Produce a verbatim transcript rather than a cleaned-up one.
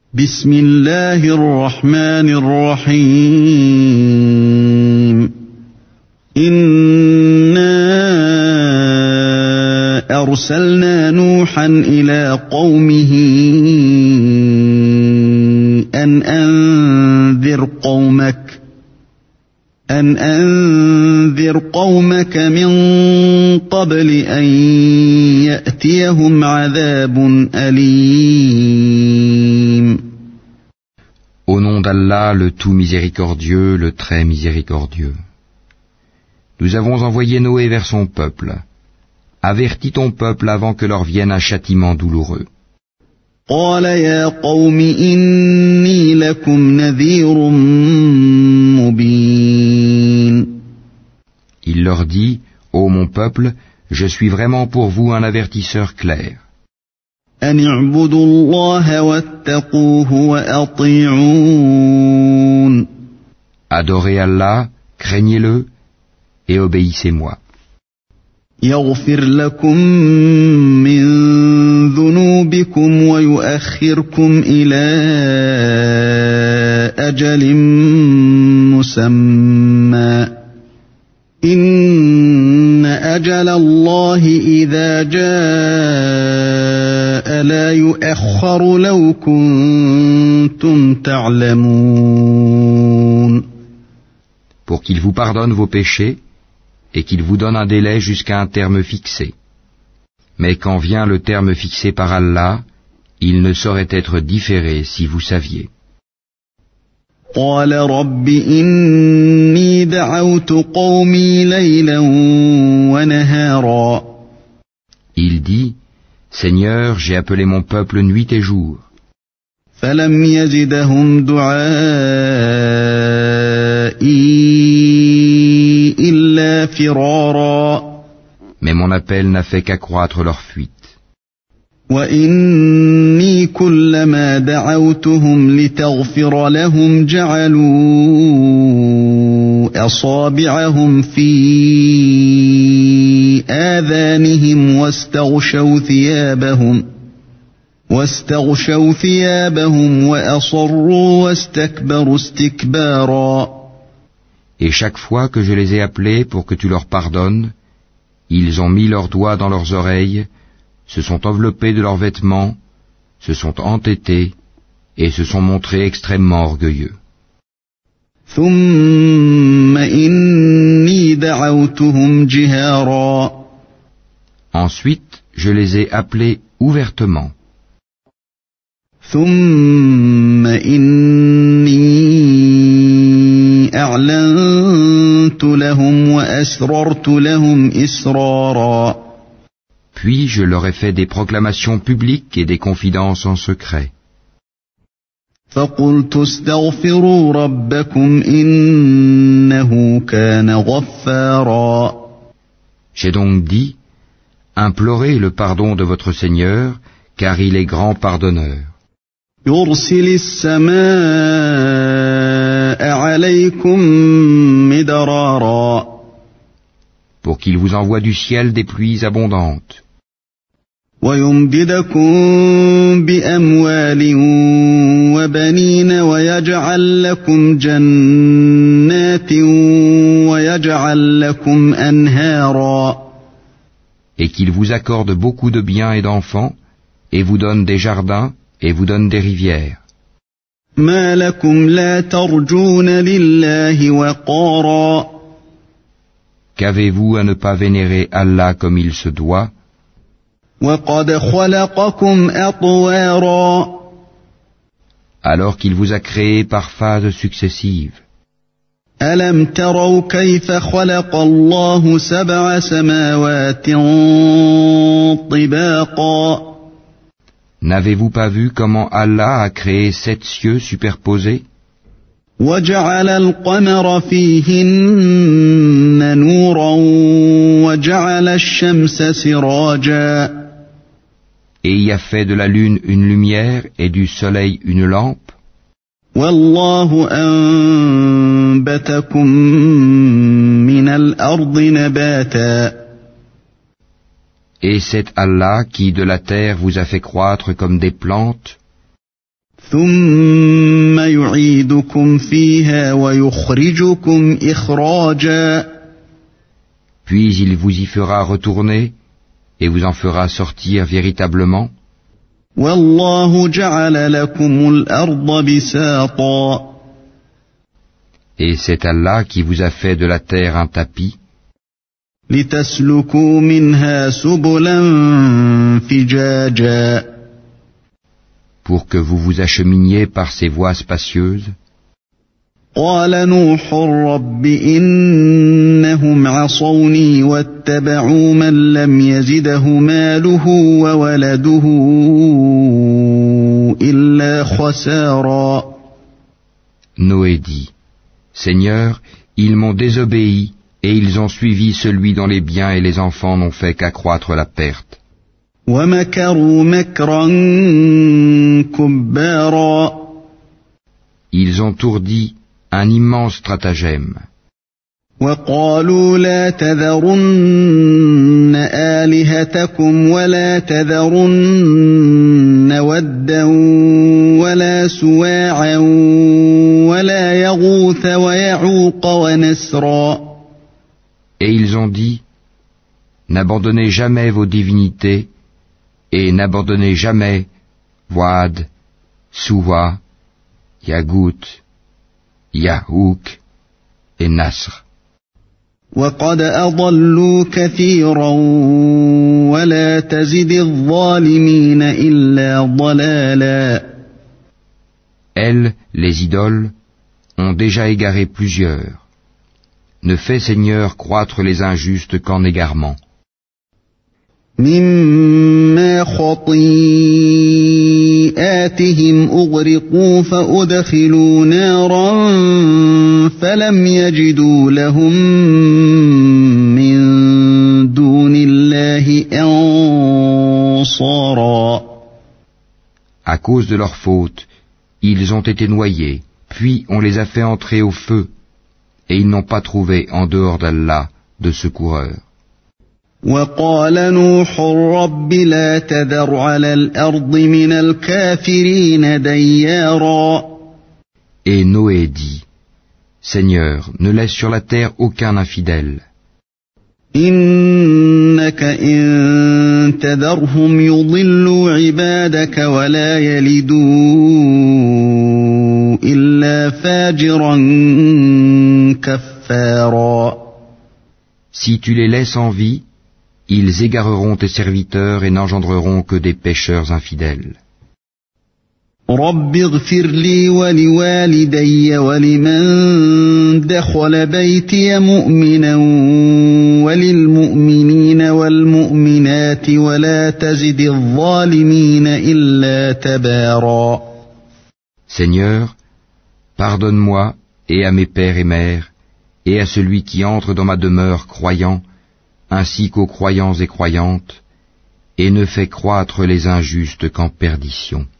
بسم الله الرحمن الرحيم إنا أرسلنا نوحا إلى قومه أن أنذر قومك أن أنذر قومك من قبل أن يأتيهم عذاب أليم. Au nom d'Allah, le tout miséricordieux, le très miséricordieux. Nous avons envoyé Noé vers son peuple. Avertis ton peuple avant que leur vienne un châtiment douloureux. قال يا قوم إني لكم نذير مبين. Il leur dit, ô mon peuple, je suis vraiment pour vous un avertisseur clair. أن اعبدوا الله واتقوه وأطيعون. Adorez Allah, craignez-le et obéissez-moi. يغفر لكم من ذنوبكم ويؤخركم إلى أجل مسمى إن أجل الله إذا جاء لا يؤخر لو كنتم تعلمون. Pour qu'il vous pardonne vos péchés et qu'il vous donne un délai jusqu'à un terme fixé. Mais quand vient le terme fixé par Allah, il ne saurait être différé si vous saviez. قال رب إني دعوت قومي ليلا ونهارا. Il dit, Seigneur, j'ai appelé mon peuple nuit et jour. فلم يزدهم دعائي إلا فرارا. Mais mon appel n'a fait qu'accroître leur fuite. وإني كلما دعوتهم لتغفر لهم جعلوا أصابعهم في آذانهم واستغشوا ثيابهم واستغشوا ثيابهم وأصروا واستكبروا استكبارا. Et chaque fois que je les ai appelés pour que tu leur pardonnes, ils ont mis leurs doigts dans leurs oreilles, se sont enveloppés de leurs vêtements, se sont entêtés et se sont montrés extrêmement orgueilleux. ثم إني دعوتهم جهارا. Ensuite, je les ai appelés ouvertement. ثم إني أعلنت لهم وأسررت لهم إسرارا. Puis je leur ai fait des proclamations publiques et des confidences en secret. فقلت استغفروا ربكم إنه كان غفارا. J'ai donc dit, implorez le pardon de votre Seigneur, car il est grand pardonneur. يرسل السماء عليكم مدرارا. Pour qu'il vous envoie du ciel des pluies abondantes. ويمددكم بأموال وبنين ويجعل لكم جنات ويجعل لكم أنهارا. Et qu'il vous accorde beaucoup de biens et d'enfants, et vous donne des jardins, et vous donne des rivières. ما لكم لا ترجون لله وقارا. Qu'avez-vous à ne pas vénérer Allah comme il se doit? وقد خلقكم أطوارا. Alors qu'il vous a créé par phases successives. ألم تروا كيف خلق الله سبع سماوات طباقا. N'avez-vous pas vu comment Allah a créé sept cieux superposés? وجعل القمر فيهن نورا وجعل الشمس سراجا. Et y a fait de la lune une lumière et du soleil une lampe. والله أنبتكم من الأرض نباتا. Et c'est Allah qui de la terre vous a fait croître comme des plantes. ثم يعيدكم فيها ويخرجكم إخراجا. Puis il vous y fera retourner et vous en fera sortir véritablement. والله جعل لكم الأرض بساطا. Et c'est Allah qui vous a fait de la terre un tapis, لتسلكوا منها سبلا فجاجا. pour que vous vous acheminiez par ces voies spacieuses. قال نوح رب إنهم عصوني واتبعوا من لم يزده ماله وولده إلا خسارا. Noé dit, Seigneur, ils m'ont désobéi et ils ont suivi celui dont les biens et les enfants n'ont fait qu'accroître la perte. ومكروا مكرا كبارا. Ils ont ourdi un immense stratagème. وقالوا لا تذرن آلهتكم ولا تذرن ودا ولا سواعا ولا يغوث ويعوق ونسرا. Et ils ont dit, n'abandonnez jamais vos divinités et n'abandonnez jamais Wad, Suwa, Yagout, Yahouk et Nasr. وقد أضلوا كثيرا ولا تزد الظالمين إلا ضلالا. Elles, les idoles, ont déjà égaré plusieurs. Ne fais, Seigneur, croître les injustes qu'en égarement. مما خطيئاتهم أغرقوا فأدخلوا نارا فلم يجدوا لهم من دون الله أنصارا. À cause de leur faute, ils ont été noyés, puis on les a fait entrer au feu, et ils n'ont pas trouvé en dehors d'Allah de secoureurs. وقال نوح رب لا تذر على الأرض من الكافرين ديارا. Et Noé dit, Seigneur, ne laisse sur la terre aucun infidèle. إنك إن تذرهم يضلوا عبادك ولا يلدوا إلا فاجرا كفارا. Si tu les laisses en vie, ils égareront tes serviteurs et n'engendreront que des pécheurs infidèles. رب اغفر لي ولوالدي ولمن دخل بيتي مؤمنا وللمؤمنين والمؤمنات ولا تزد الظالمين إلا تبارا. Seigneur, pardonne-moi et à mes pères et mères, et à celui qui entre dans ma demeure croyant, ainsi qu'aux croyants et croyantes, et ne fais croître les injustes qu'en perdition.